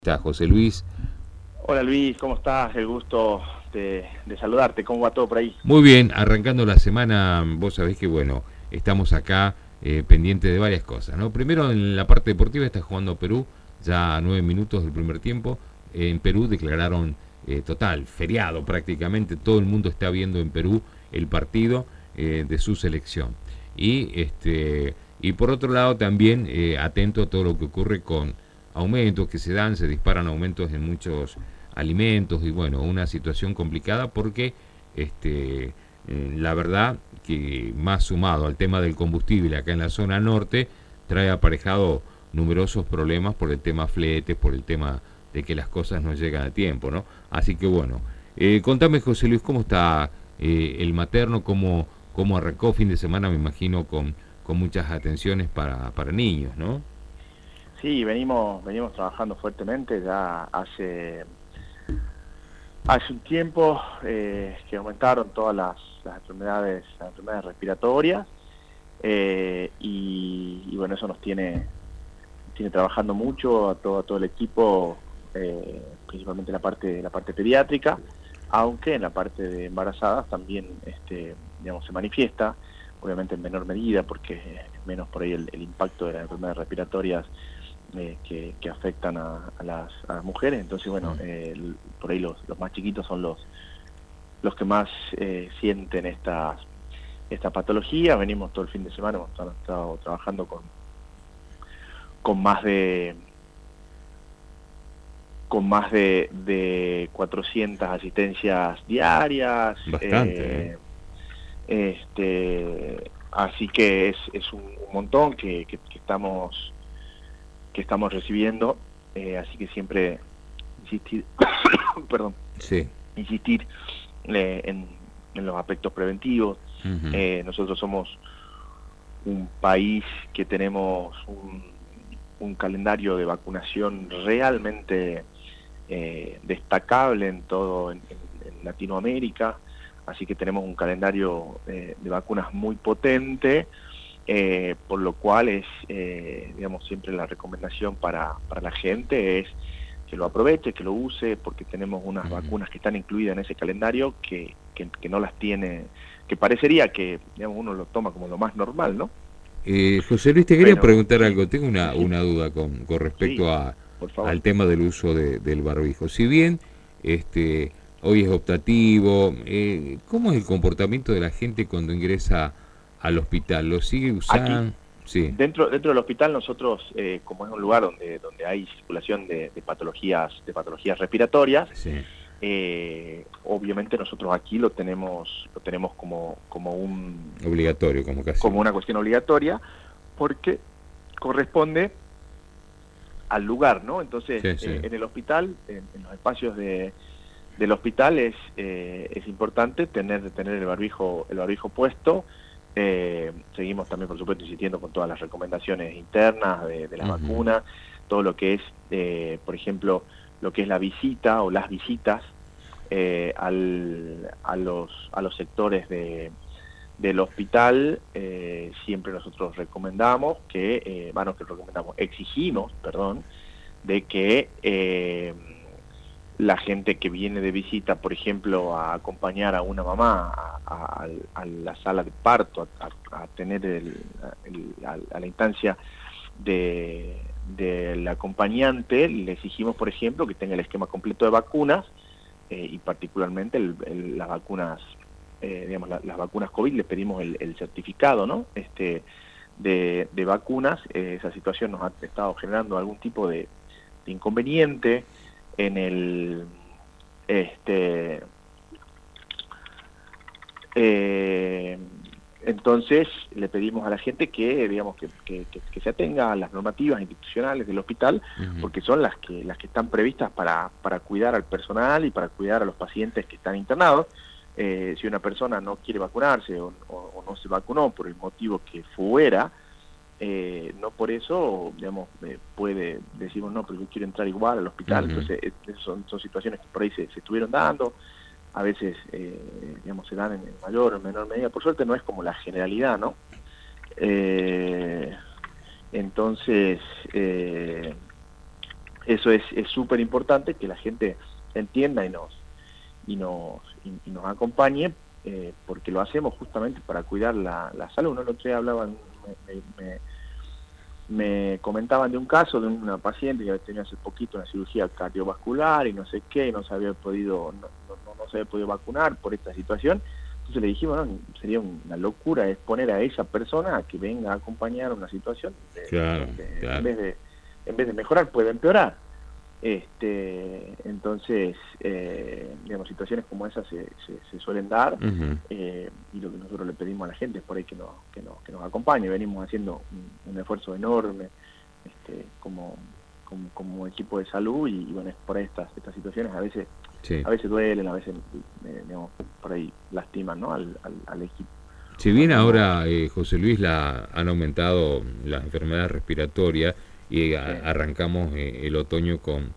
Está José Luis. Hola Luis, ¿cómo estás? El gusto de saludarte. ¿Cómo va todo por ahí? Muy bien, arrancando la semana, vos sabés que bueno, estamos acá pendientes de varias cosas, ¿no? Primero en la parte deportiva está jugando Perú, ya a 9 minutos del primer tiempo. En Perú declararon total, feriado prácticamente, todo el mundo está viendo en Perú el partido de su selección. Y por otro lado también atento a todo lo que ocurre con aumentos que se dan, se disparan aumentos en muchos alimentos y bueno, una situación complicada porque la verdad que más sumado al tema del combustible acá en la zona norte, trae aparejado numerosos problemas por el tema fletes, por el tema de que las cosas no llegan a tiempo, ¿no? Así que bueno, contame José Luis, ¿cómo está el materno? ¿Cómo arrancó fin de semana? Me imagino con muchas atenciones para niños, ¿no? Sí, venimos trabajando fuertemente. Ya hace un tiempo que aumentaron todas las enfermedades respiratorias y bueno, eso nos tiene trabajando mucho a todo el equipo, principalmente la parte pediátrica, aunque en la parte de embarazadas también digamos, se manifiesta, obviamente en menor medida, porque es menos por ahí el impacto de las enfermedades respiratorias que afectan a las mujeres. Entonces, bueno, por ahí los más chiquitos son los que más sienten esta patología. Venimos todo el fin de semana, hemos estado trabajando con más de 400 asistencias diarias. Bastante, Así que es un montón que estamos recibiendo, así que siempre insistir, perdón, sí. insistir en los aspectos preventivos. Uh-huh. Nosotros somos un país que tenemos un calendario de vacunación realmente destacable en Latinoamérica, así que tenemos un calendario de vacunas muy potente. Por lo cual digamos, siempre la recomendación para la gente es que lo aproveche, que lo use, porque tenemos unas vacunas que están incluidas en ese calendario que no las tiene, que parecería que, digamos, uno lo toma como lo más normal, ¿no? José Luis, te quería Bueno, preguntar sí, algo. Tengo sí, una duda con sí, respecto por favor. al tema del uso del barbijo. Si bien este, hoy es optativo, ¿cómo es el comportamiento de la gente cuando ingresa al hospital? ¿Lo sigue Aquí, usando? Sí. dentro del hospital, nosotros, como es un lugar donde hay circulación de patologías respiratorias, Sí. obviamente nosotros aquí lo tenemos Obligatorio, como casi. como una cuestión obligatoria, porque corresponde al lugar, ¿no? Entonces, Sí, sí. en el hospital, en los espacios del hospital es importante tener el barbijo puesto. Seguimos también, por supuesto, insistiendo con todas las recomendaciones internas de las Uh-huh. vacunas, todo lo que es, por ejemplo, lo que es la visita o las visitas a los sectores del hospital. Siempre nosotros exigimos, perdón, de que la gente que viene de visita, por ejemplo, a acompañar a una mamá a la sala de parto, a tener a la instancia del acompañante, le exigimos, por ejemplo, que tenga el esquema completo de vacunas, y particularmente las vacunas, digamos, las vacunas COVID. Le pedimos el certificado, ¿no? De vacunas. Esa situación nos ha estado generando algún tipo de inconveniente en el entonces le pedimos a la gente que, digamos, que se atenga a las normativas institucionales del hospital, Uh-huh. porque son las que están previstas para cuidar al personal y para cuidar a los pacientes que están internados. Si una persona no quiere vacunarse o no se vacunó por el motivo que fuera, no por eso, digamos, puede decirnos, no, pero yo quiero entrar igual al hospital. Uh-huh. Entonces son situaciones que por ahí se estuvieron dando. A veces, digamos, se dan en mayor o menor medida. Por suerte no es como la generalidad, ¿no? Entonces, Eso es súper importante, que la gente entienda y nos acompañe, porque lo hacemos justamente para cuidar la salud. ¿No? El otro día hablaban, me comentaban de un caso de una paciente que había tenido hace poquito una cirugía cardiovascular y no sé qué, y no se había podido vacunar por esta situación. Entonces le dijimos, no, sería una locura exponer a esa persona a que venga a acompañar una situación Claro. en vez de mejorar puede empeorar. Entonces, digamos, situaciones como esas se suelen dar, y lo que nosotros le pedimos a la gente es por ahí que nos acompañe. Venimos haciendo un esfuerzo enorme como equipo de salud, y bueno, por ahí estas situaciones a veces duelen, a veces digamos, por ahí lastiman, ¿no? al equipo. Si bien ahora, José Luis, han aumentado las enfermedades respiratorias y arrancamos el otoño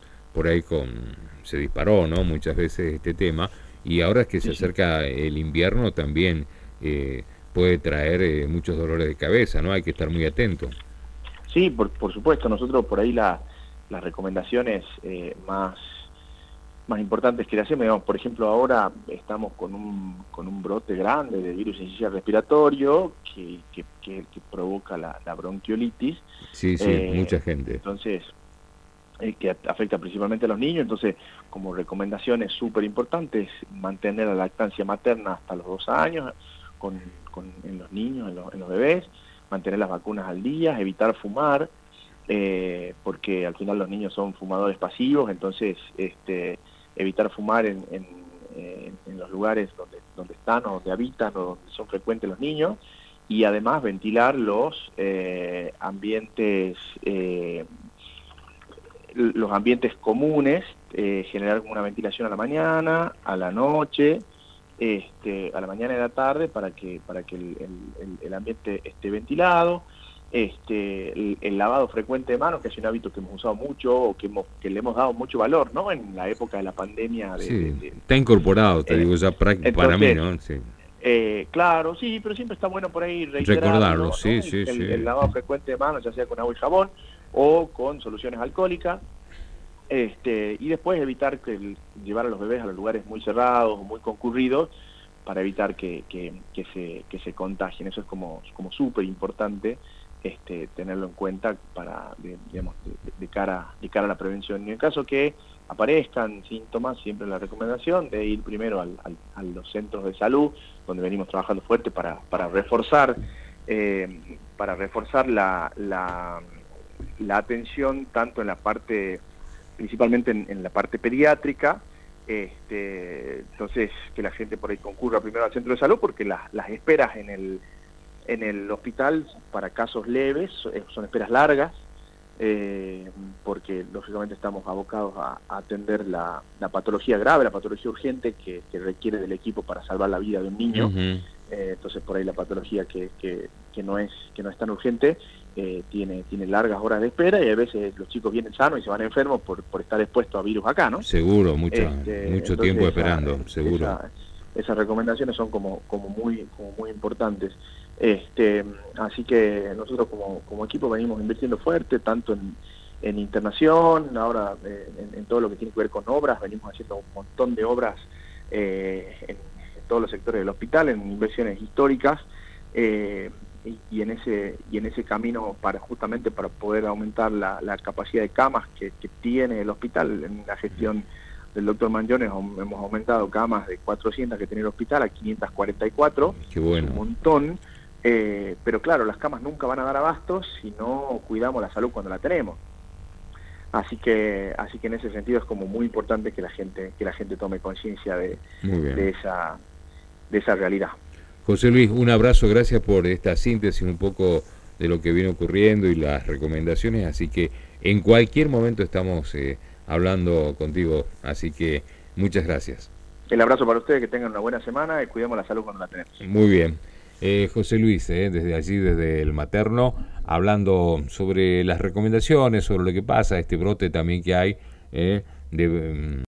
se disparó, ¿no? Muchas veces este tema, y ahora es que se acerca el invierno también puede traer muchos dolores de cabeza, ¿no? Hay que estar muy atento. Sí, por supuesto. Nosotros por ahí las recomendaciones más importantes que le hacemos, digamos, por ejemplo, ahora estamos con un brote grande de virus sincicial respiratorio que provoca la bronquiolitis. Sí, mucha gente. Entonces, que afecta principalmente a los niños. Entonces, como recomendaciones súper importantes, mantener la lactancia materna hasta los 2 años en los niños, en los bebés, mantener las vacunas al día, evitar fumar, porque al final los niños son fumadores pasivos. Entonces evitar fumar en los lugares donde están o donde habitan o donde son frecuentes los niños, y además ventilar los ambientes comunes, generar una ventilación a la mañana, a la noche, a la mañana y a la tarde, para que el ambiente esté ventilado. El lavado frecuente de manos, que es un hábito que hemos usado mucho, o que le hemos dado mucho valor, ¿no? En la época de la pandemia. Está incorporado, te digo, ya para mí, ¿no? Sí. Claro, sí, pero siempre está bueno por ahí recordarlo, ¿no? El lavado frecuente de manos, ya sea con agua y jabón o con soluciones alcohólicas, y después evitar llevar a los bebés a los lugares muy cerrados o muy concurridos, para evitar que se contagien. Eso es como súper importante, tenerlo en cuenta de cara a la prevención. Y en caso que aparezcan síntomas, siempre la recomendación de ir primero a los centros de salud, donde venimos trabajando fuerte para reforzar la atención, tanto en la parte, principalmente en la parte pediátrica. Entonces, que la gente por ahí concurra primero al centro de salud, porque las esperas en el hospital para casos leves son esperas largas, porque lógicamente estamos abocados a atender la patología grave, la patología urgente que requiere del equipo para salvar la vida de un niño. Entonces, por ahí la patología que no es tan urgente tiene largas horas de espera, y a veces los chicos vienen sanos y se van enfermos por estar expuestos a virus acá, ¿no? Seguro, mucho tiempo esperando, seguro. Esas recomendaciones son como muy importantes. Así que nosotros como equipo venimos invirtiendo fuerte, tanto en internación, ahora en todo lo que tiene que ver con obras. Venimos haciendo un montón de obras en todos los sectores del hospital, en inversiones históricas, y en ese camino justamente para poder aumentar la capacidad de camas que tiene el hospital. En la gestión del doctor Manjones hemos aumentado camas de 400 que tenía el hospital a 544. Qué bueno. Un montón. Pero claro, las camas nunca van a dar abastos si no cuidamos la salud cuando la tenemos. Así que en ese sentido es como muy importante que la gente tome conciencia de esa realidad. José Luis, un abrazo, gracias por esta síntesis un poco de lo que viene ocurriendo y las recomendaciones. Así que en cualquier momento estamos hablando contigo, así que muchas gracias. El abrazo para ustedes, que tengan una buena semana y cuidemos la salud cuando la tenemos. Muy bien. José Luis, desde allí, desde el materno, hablando sobre las recomendaciones, sobre lo que pasa, este brote también que hay de